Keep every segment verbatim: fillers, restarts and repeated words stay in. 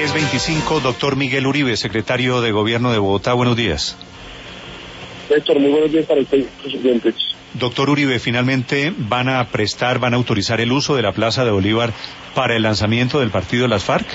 diez veinticinco, doctor Miguel Uribe, secretario de Gobierno de Bogotá, buenos días. Néstor, muy buenos días para ustedes, presidentes. Doctor Uribe, finalmente van a prestar, van a autorizar el uso de la Plaza de Bolívar para el lanzamiento del partido de las FARC.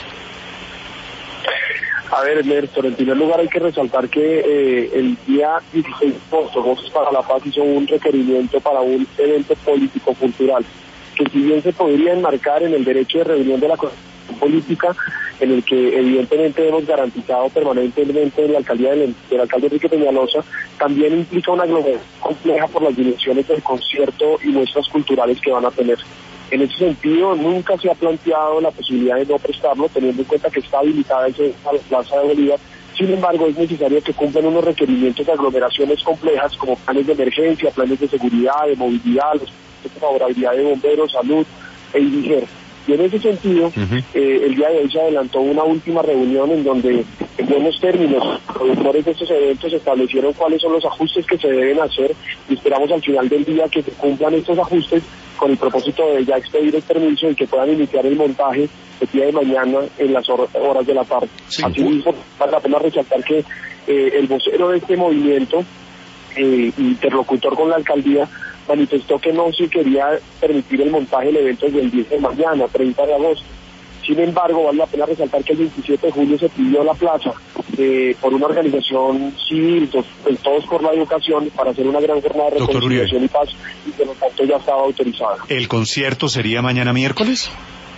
A ver, Néstor, en primer lugar hay que resaltar que eh, el día dieciséis de agosto, Voces para la Paz hizo un requerimiento para un evento político-cultural, que si bien se podría enmarcar en el derecho de reunión de la Constitución política, en el que evidentemente hemos garantizado permanentemente en la alcaldía del, del alcalde Enrique Peñalosa, también implica una aglomeración compleja por las dimensiones del concierto y muestras culturales que van a tener. En ese sentido, nunca se ha planteado la posibilidad de no prestarlo, teniendo en cuenta que está habilitada esa Plaza de Bolívar. Sin embargo, es necesario que cumplan unos requerimientos de aglomeraciones complejas, como planes de emergencia, planes de seguridad, de movilidad, los planes de favorabilidad de bomberos, salud e INDIGER. Y en ese sentido, uh-huh. eh, el día de hoy se adelantó una última reunión en donde, en buenos términos, los productores de estos eventos establecieron cuáles son los ajustes que se deben hacer, y esperamos al final del día que se cumplan estos ajustes con el propósito de ya expedir el permiso y que puedan iniciar el montaje el día de mañana en las hor- horas de la tarde. Sí. Asimismo, vale la pena resaltar que eh, el vocero de este movimiento, eh, interlocutor con la alcaldía, manifestó que no se quería permitir el montaje del evento desde el diez de mañana, treinta de agosto. Sin embargo, vale la pena resaltar que el veintisiete de julio se pidió la plaza eh, por una organización civil, todos, todos por la educación, para hacer una gran jornada de reconciliación y paz, y por lo tanto ya estaba autorizada. ¿El concierto sería mañana miércoles?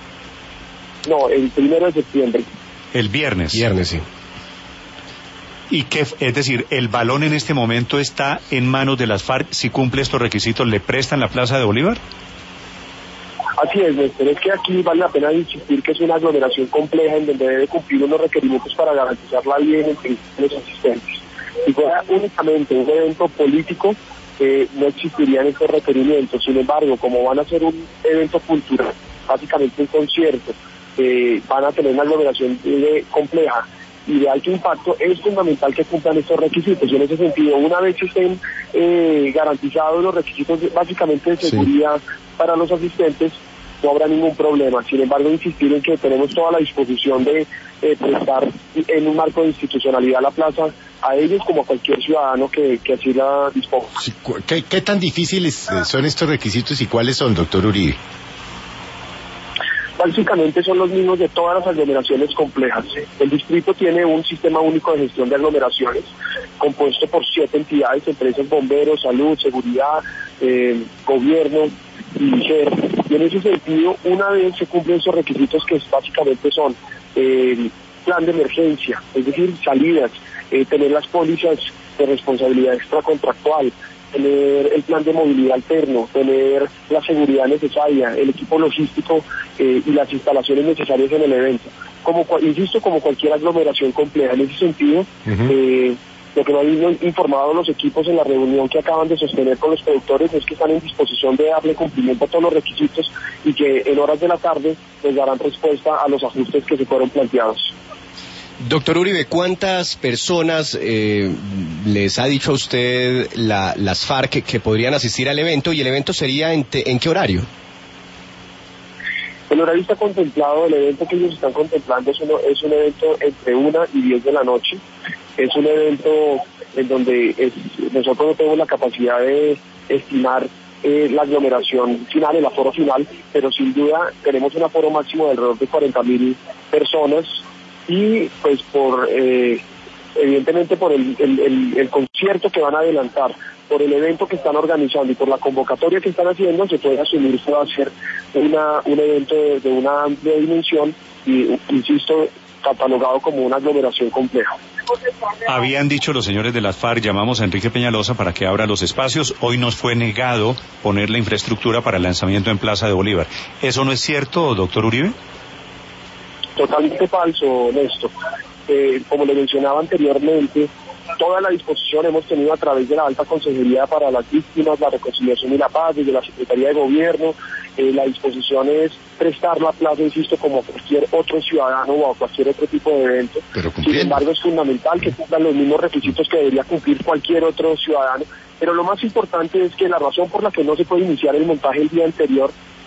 No, el primero de septiembre. El viernes. Viernes, sí. ¿Y qué, es decir, el balón en este momento está en manos de las FARC? Si cumple estos requisitos, ¿le prestan la Plaza de Bolívar? Así es, Néstor, es que aquí vale la pena insistir que es una aglomeración compleja en donde debe cumplir unos requerimientos para garantizarla bien entre los asistentes. Si fuera únicamente un evento político, eh, no existirían estos requerimientos. Sin embargo, como van a ser un evento cultural, básicamente un concierto, eh, van a tener una aglomeración eh, compleja y de alto impacto, es fundamental que cumplan estos requisitos. Y en ese sentido, una vez que estén eh, garantizados los requisitos básicamente de seguridad sí. para los asistentes, no habrá ningún problema. Sin embargo, insistir en que tenemos toda la disposición de eh, prestar en un marco de institucionalidad la plaza a ellos como a cualquier ciudadano que, que así la disponga. Sí, ¿qué, ¿Qué tan difíciles son estos requisitos y cuáles son, doctor Uribe? Básicamente son los mismos de todas las aglomeraciones complejas. El distrito tiene un sistema único de gestión de aglomeraciones compuesto por siete entidades, entre esas bomberos, salud, seguridad, eh, gobierno y INDIGER. Y en ese sentido, una vez se cumplen esos requisitos que básicamente son el eh, plan de emergencia, es decir, salidas, eh, tener las pólizas de responsabilidad extracontractual, tener el plan de movilidad alterno, tener la seguridad necesaria, el equipo logístico eh, y las instalaciones necesarias en el evento. Como insisto, como cualquier aglomeración compleja. En ese sentido, uh-huh. eh, lo que me han informado los equipos en la reunión que acaban de sostener con los productores es que están en disposición de darle cumplimiento a todos los requisitos y que en horas de la tarde les darán respuesta a los ajustes que se fueron planteados. Doctor Uribe, ¿cuántas personas eh, les ha dicho a usted la, las FARC que, que podrían asistir al evento? ¿Y el evento sería en, te, en qué horario? El horario está contemplado, el evento que ellos están contemplando es, uno, es un evento entre una y diez de la noche. Es un evento en donde es, nosotros no tenemos la capacidad de estimar eh, la aglomeración final, el aforo final, pero sin duda tenemos un aforo máximo de alrededor de cuarenta mil personas. Y pues por eh, evidentemente por el, el, el, el concierto que van a adelantar, por el evento que están organizando y por la convocatoria que están haciendo, se puede asumir que va a ser una, un evento de, de una amplia dimensión y, insisto, catalogado como una aglomeración compleja. Habían dicho los señores de las FARC, llamamos a Enrique Peñalosa para que abra los espacios. Hoy nos fue negado poner la infraestructura para el lanzamiento en Plaza de Bolívar. ¿Eso no es cierto, doctor Uribe? Totalmente falso, Néstor. Eh, como le mencionaba anteriormente, toda la disposición hemos tenido a través de la Alta Consejería para las Víctimas, la Reconciliación y la Paz, desde la Secretaría de Gobierno. Eh, la disposición es prestar la plaza, insisto, como a cualquier otro ciudadano o a cualquier otro tipo de evento. Pero Sin embargo, es fundamental que cumplan los mismos requisitos que debería cumplir cualquier otro ciudadano. Pero lo más importante es que la razón por la que no se puede iniciar el montaje el día anterior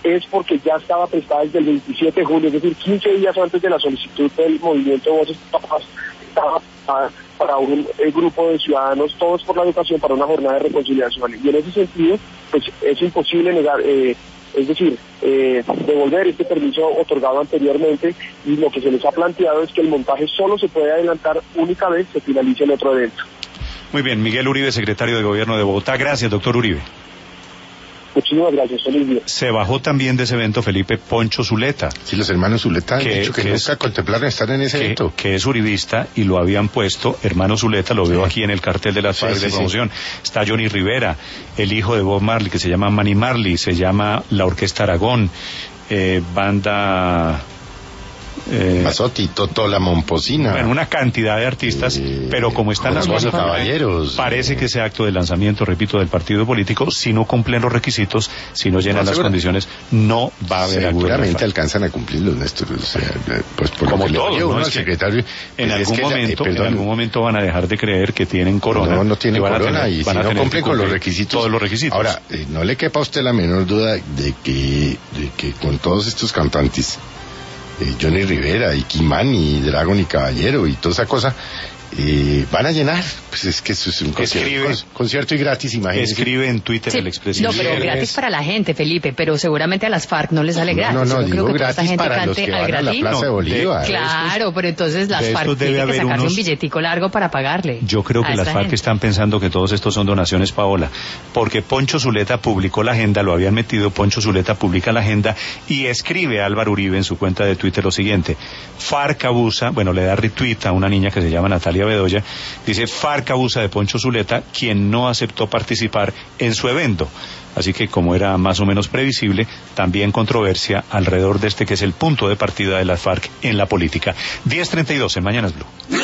es porque ya estaba prestada desde el veintisiete de julio, es decir, quince días antes de la solicitud del movimiento Voces Papás, estaba para, para un eh, grupo de ciudadanos, todos por la educación, para una jornada de reconciliación. Y en ese sentido, pues es imposible negar, eh, es decir, eh, devolver este permiso otorgado anteriormente, y lo que se les ha planteado es que el montaje solo se puede adelantar única vez se finalice el otro evento. Muy bien, Miguel Uribe, secretario de Gobierno de Bogotá. Gracias, doctor Uribe. Muchísimas gracias, feliz día. Se bajó también de ese evento, Felipe, Poncho Zuleta. Sí, los hermanos Zuleta han que, dicho que, que nunca es, contemplaron estar en ese que, evento. Que es uribista y lo habían puesto, hermano Zuleta, lo veo sí. aquí en el cartel de las FARC sí, de sí, promoción. Sí. Está Johnny Rivera, el hijo de Bob Marley, que se llama Manny Marley, se llama la Orquesta Aragón, eh, banda... Eh, Mazotti, Toto la Momposina. Bueno, una cantidad de artistas, eh, pero como están las cosas, caballeros, parece que ese acto de lanzamiento, repito, del partido político, si no cumplen los requisitos, si no llenan no, las condiciones, no va a haber. Seguramente alcanzan a cumplirlos, Néstor. O sea, pues por como lo que todos, le ¿no? al Es secretario. En es algún que momento, ya, eh, en algún momento van a dejar de creer que tienen corona. No, no tienen y corona tener, y si no cumplen con los requisitos. Todos los requisitos. Ahora, eh, no le quepa a usted la menor duda de que, de que con todos estos cantantes, Eh, Johnny Rivera y Kimani y Dragon y Caballero y toda esa cosa, eh, van a llenar, pues es que eso es un concierto, con, concierto y gratis, imagínense. Escribe en Twitter sí, el expresidente. No, pero gratis para la gente, Felipe, pero seguramente a las FARC no les sale gratis. No, no, no, Yo digo creo que gratis gente para los que van a la Plaza de Bolívar. No, claro, pero entonces las FARC tienen que sacarse unos... un billetico largo para pagarle. Yo creo que las FARC gente. están pensando que todos estos son donaciones, Paola, porque Poncho Zuleta publicó la agenda, lo habían metido, Poncho Zuleta publica la agenda y escribe a Álvaro Uribe en su cuenta de Twitter lo siguiente: FARC abusa, bueno, le da retweet a una niña que se llama Natalia Bedoya. Dice, FARC abusa de Poncho Zuleta, quien no aceptó participar en su evento. Así que, como era más o menos previsible, también controversia alrededor de este que es el punto de partida de las FARC en la política. diez treinta y dos en Mañanas Blue.